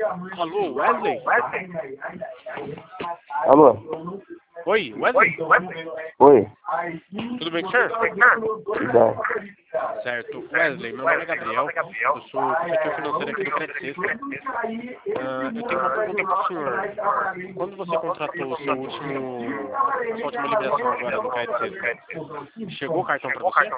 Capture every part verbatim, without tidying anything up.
Alô, Wesley? Alô? Oi, Wesley? Oi. Tudo bem com o senhor? Tudo bem. Certo. Wesley, meu nome é Gabriel, eu sou consultor financeiro aqui do Credit System. Uh, eu tenho uma pergunta para o senhor. Quando você contratou o seu último, a sua última liberação agora do Credit System, chegou o cartão para você?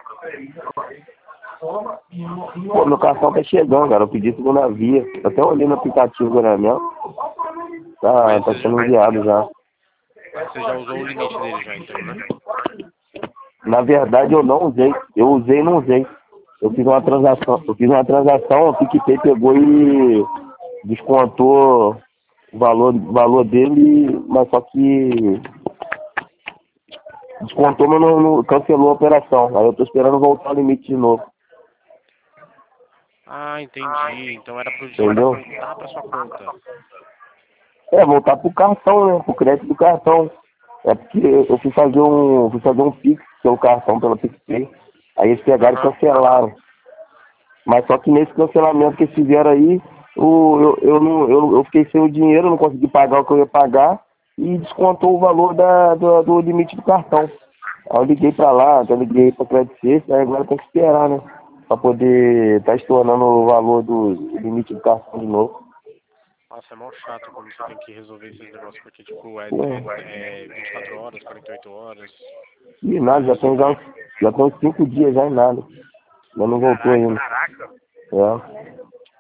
Pô, meu cartão tá chegando, cara. Eu pedi segunda via. Eu até olhei no aplicativo agora mesmo. Tá, Mas tá você sendo já- enviado já. Você já usou o limite dele já, então, né? Na verdade eu não usei. Eu usei e não usei. Eu fiz uma transação. Eu fiz uma transação, o PicPay pegou e descontou o valor, o valor dele, mas só que descontou, mas não, não cancelou a operação. Aí eu tô esperando voltar o limite de novo. Ah, entendi. Então era pro dinheiro Entendeu? voltar para sua conta. É, voltar pro cartão, né? Pro crédito do cartão. É porque eu fui fazer um. Fui fazer um Pix pelo cartão, pela PicPay. Aí eles pegaram e Aham. cancelaram. Mas só que nesse cancelamento que eles fizeram aí, o, eu, eu, não, eu, eu fiquei sem o dinheiro, não consegui pagar o que eu ia pagar e descontou o valor da, do, do limite do cartão. Aí eu liguei pra lá, até liguei pra Credit System, aí agora tem que esperar, né? Pra poder estar tá estourando o valor do limite do cartão de novo. Nossa, é mó chato quando você tem que resolver esses negócios, porque, tipo, é, Pô, é, é vinte e quatro horas, quarenta e oito horas e pra nada, já tem, já, resolver. já tem uns cinco dias já e nada. Mas não voltou Caraca. ainda. É.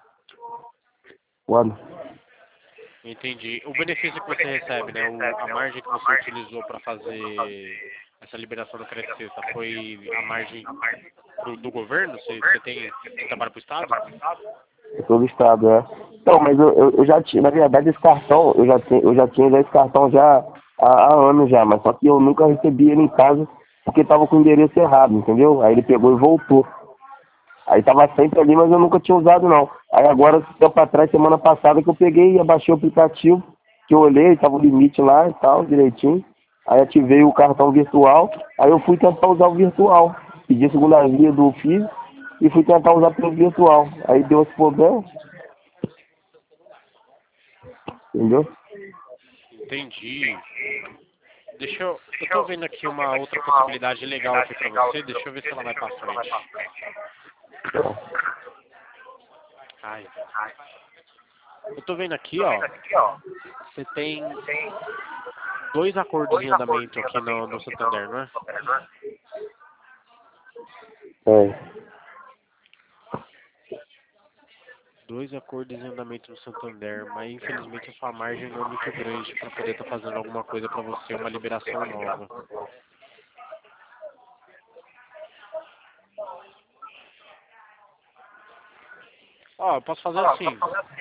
Foda. Entendi. O benefício que você recebe, né? O, a margem que você utilizou para fazer essa liberação do crédito sexta foi a margem pro, do governo? Você, você tem você trabalha para o Estado? Eu sou do estado, é. Então, mas eu, eu, eu já tinha, na verdade esse cartão, eu já, tinha, eu já tinha já esse cartão já há, há anos já, mas só que eu nunca recebi ele em casa porque tava com o endereço errado, entendeu? Aí ele pegou e voltou. Aí tava sempre ali, mas eu nunca tinha usado não. Aí agora, tempo atrás, semana passada, que eu peguei e abaixei o aplicativo, que eu olhei, tava o limite lá e tal, direitinho. Aí ativei o cartão virtual, aí eu fui tentar usar o virtual. Pedi a segunda via do físico e fui tentar usar pelo virtual. Aí deu esse problema, entendeu? Entendi. Deixa eu. Eu tô vendo aqui uma outra possibilidade legal aqui para você. Deixa eu ver se ela vai para frente. Ai. Eu tô vendo aqui, ó. Você tem dois acordos em andamento aqui no, no Santander, não é? É. Dois acordos em andamento no Santander, mas infelizmente a sua margem não é muito grande para poder estar fazendo alguma coisa para você, uma liberação nova. Ó, eu posso fazer assim.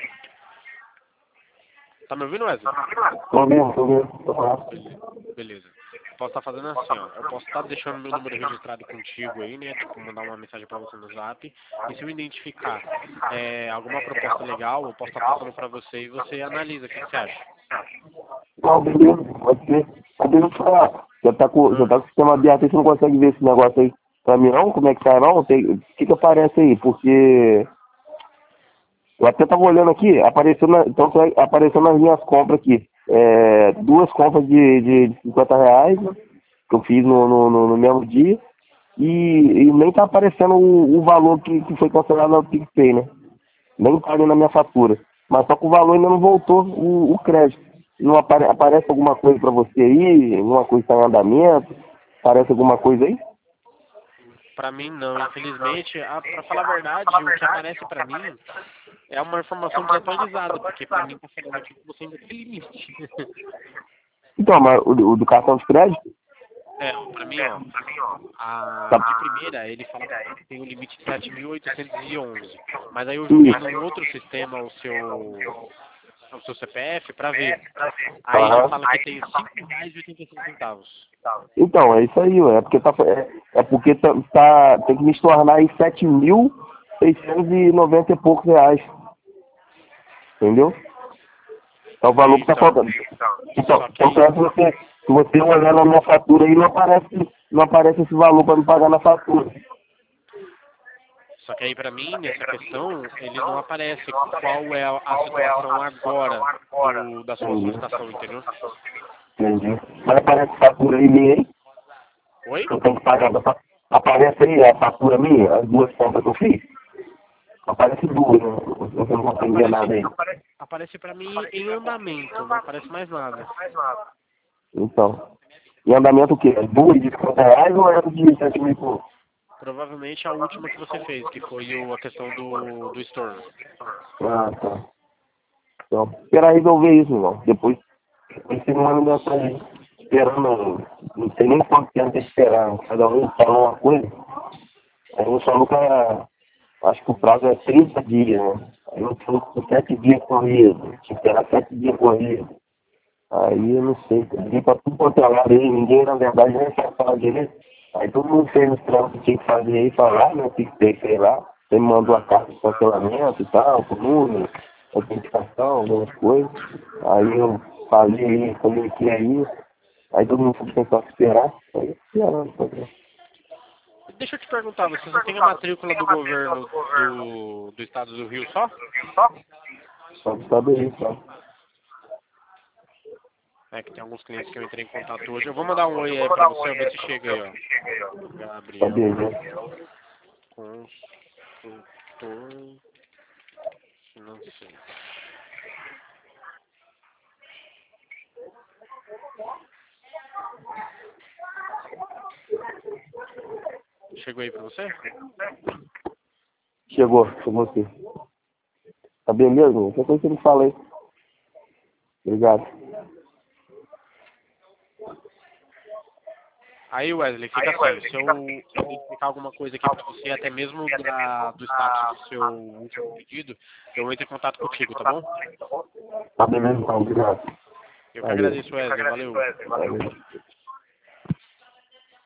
Tá me ouvindo, Wesley? Tô vendo, tô vendo. Tô lá. Beleza. Beleza. Eu posso estar fazendo assim, ó. Eu posso estar deixando meu número registrado contigo aí, né? Tipo, mandar uma mensagem pra você no Zap. E se eu identificar é, alguma proposta legal, eu posso estar passando pra você e você analisa. O que, que você acha? Não, beleza, pode ser. Mas deixa eu te falar. Já tá com, já Ah, tá com o sistema aberto aí, você não consegue ver esse negócio aí pra mim não? Como é que tá não? Tem, o que que aparece aí? Porque eu até tava olhando aqui, apareceu, na, então, apareceu nas minhas compras aqui. É, duas compras de, de cinquenta reais, né, que eu fiz no, no, no, no mesmo dia. E, e nem tá aparecendo o, o valor que, que foi cancelado no PicPay, né? Nem tá ali na minha fatura. Mas só que o valor ainda não voltou, o, o crédito. Não apare, aparece alguma coisa pra você aí? Alguma coisa está em andamento? Aparece alguma coisa aí? pra mim, não. Infelizmente, a, pra falar a verdade, o que aparece pra mim é uma informação desatualizada, porque pra mim tá falando aqui que você ainda tem limite. Então, mas o, o do cartão de crédito? É, pra mim, ó, a, Tá. de primeira ele fala pra mim que tem um limite de sete mil oitocentos e onze. Mas aí eu joguei Isso. num outro sistema o seu, o seu C P F pra ver. Aí já Aham. fala que tem cinco reais e oitenta e cinco centavos. Então, é isso aí, ué. É porque, tá, é, é porque tá, tá, tem que me tornar aí sete mil seiscentos e noventa e poucos reais. Entendeu? É o É, valor que tá então. faltando. Então, Só que então aí, se você, se você olhar na minha fatura aí, não aparece, não aparece esse valor para me pagar na fatura. Só que aí pra mim, nessa questão, ele não aparece qual é a, a situação agora do, da sua solicitação, entendeu? Entendi. Mas aparece fatura aí minha aí? Oi? Eu tenho que pagar. Aparece aí a fatura minha, as duas compras que eu fiz? Aparece duas, né? Eu não consigo ver nada aí. Aparece pra mim em andamento, não aparece mais nada. Então. Em andamento o quê? Duas de cinquenta reais ou é de sete mil e pouco? Provavelmente a última que você fez, que foi o, a questão do, do estorno. Ah, tá. Então, esperar resolver isso, irmão. Depois, depois você manda mensagem esperando. Não sei nem quanto tempo tem que esperar. Cada um fala uma coisa. Aí eu falou que era, acho que o prazo é trinta dias, né? Aí eu falou que sete dias corridos. Tinha que esperar sete dias corridos. Aí eu não sei, liguei pra tudo quanto é lado aí, ninguém na verdade nem sabe falar direito. Aí todo mundo fez os trampos que tinha que fazer aí, falar, né, o que tem, sei lá. Você me mandou a carta de cancelamento e tal, com número, autenticação, algumas coisas. Aí eu falei aí, comuniquei aí, aí todo mundo foi tentar esperar, aí esperando, tá vendo? Deixa eu te perguntar, você só tem a matrícula do governo do, do estado do Rio só? Só do estado do Rio, só. É que tem alguns clientes que eu entrei em contato hoje. Eu vou mandar um oi aí pra você, ver se chega aí, ó. Gabriel, Sabia, né? consultor financeiro. Chegou aí pra você? Chegou, chegou aqui. Tá bem mesmo? Qualquer coisa que você me fala aí. Obrigado. Aí, Wesley, fica assim, se eu identificar alguma coisa aqui pra você, até mesmo da, do status do seu último pedido, eu entro em contato contigo, tá bom? Tá bem mesmo, então. Obrigado. Eu que agradeço, Wesley. Valeu. Valeu.